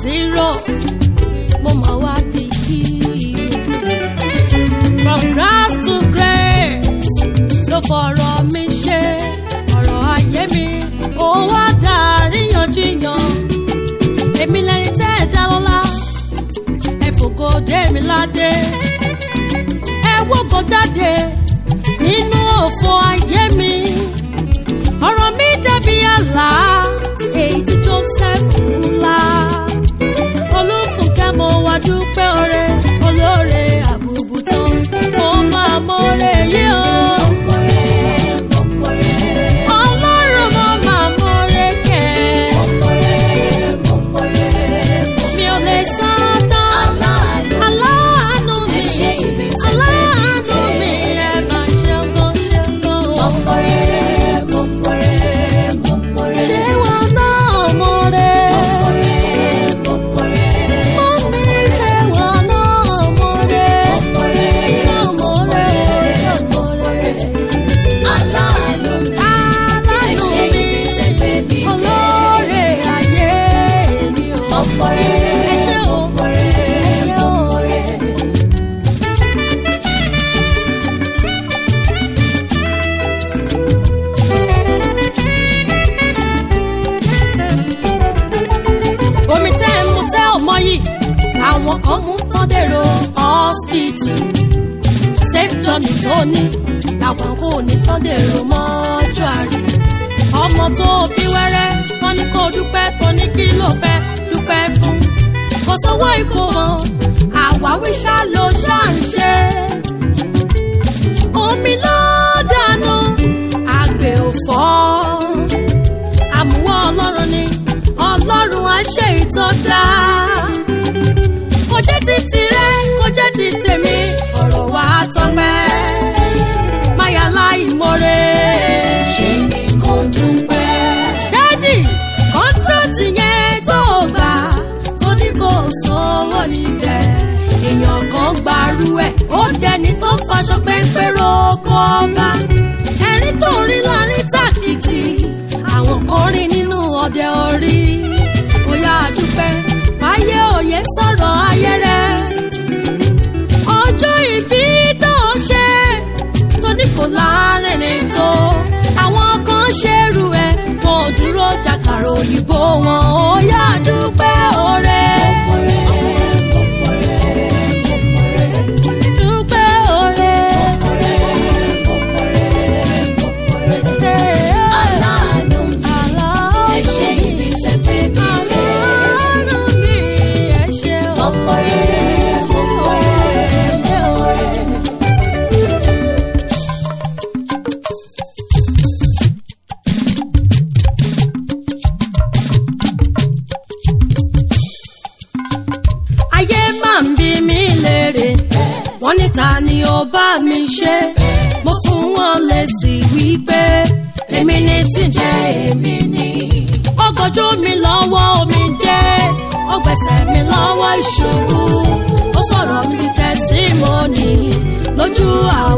zero mo máa wá di hero. From grass to grace ló fọ̀rọ̀ mi ṣe ọ̀rọ̀ ayé mi ó wá dàríyànjiyàn. Èmi lẹni tẹ́ ẹ dá lọ́lá ẹ fògo dé mi ládé ẹ wógo jáde nínú òfò ayé mi. Ọ̀rọ̀ mi dàbí àlá èyí tí Joseph ńlá. Olúfúnkẹ́ mo wá dúpẹ́ oore olóore àbùbùtán mo máa mọ̀ọ́rẹ́ yìí o. Ọlọ́run mo máa mọ̀ọ́rẹ́ kẹ́. Mi ò lè san tán aláàánú mi aláàánú mi ẹ máa ṣe mọ́ ṣe mọ́. Ṣé wọn náà mọ̀ọ́rẹ́? Mọ́mí ṣé wọn náà mọ̀ọ́rẹ́? Aláàánú mi olóore ayé mi o. Ẹ ṣé o, ẹ ṣé o. Omi tẹ́ ẹ mu tẹ́ ọmọ yìí àwọn kan mú tán dèrò hospital. Safe journey tó ní làwọn kò ní tán dèrò mọ́ṣúárì. Ọmọ tó bí wẹ́rẹ́ tán ní kó dúpẹ́ tó ní kí ló fẹ́ dúpẹ́ fún. Kò sówó ikú wọn àwáwí ṣá ló ṣá ń ṣe. Omi ló dànù àgbẹ̀ ò fọ́. Àmúwọ́ Ọlọ́run ni Ọlọ́run á ṣe ìtọ́jà. Kò jẹ́ ti tirẹ̀ kò jẹ́ ti tèmi ọ̀rọ̀ wa tọ́pẹ́. Máyà láì mọ̀rẹ́ ṣe ni kò dúpẹ́. Dádì kọ́ńtrátì yẹn tó gbà tó ní kò sówó níbẹ̀. Èèyàn kan gbarú ẹ̀ ó dẹni tó faṣọ péńpé roko ọba. Ẹ̀rín tó rí láàrin tàkìtì àwọn kan rí nínú ọdẹ orí. Bóyá àdúpẹ́ báyé òye sọ̀rọ̀ ayé rẹ̀. Ọjọ́ ìbí tó ṣe tó ní kò lárinrin tó. Àwọn kan ṣerú ẹ̀ wọn ò dúró jàkàrà òyìnbó wọn. Ó yá àdúpẹ́ oore. Dúpẹ́ oore. Aláàánú ẹ ṣé ibi tẹ́ gbé mi dé. Aláàánú mi ẹ ṣé o. Ayé máa ń bí mi léèrè wọ́n ní ta ni ó bá mi ṣe. Mo fún wọn lésì wípé èmi ni tí ń jẹ́ èmi ni. Ó gbójú mi lọ́wọ́ omi jẹ́ ó gbẹ̀sẹ̀ mi lọ́wọ́ ìṣubú. Ó sọ̀rọ̀ mi di testimony lójú àwọn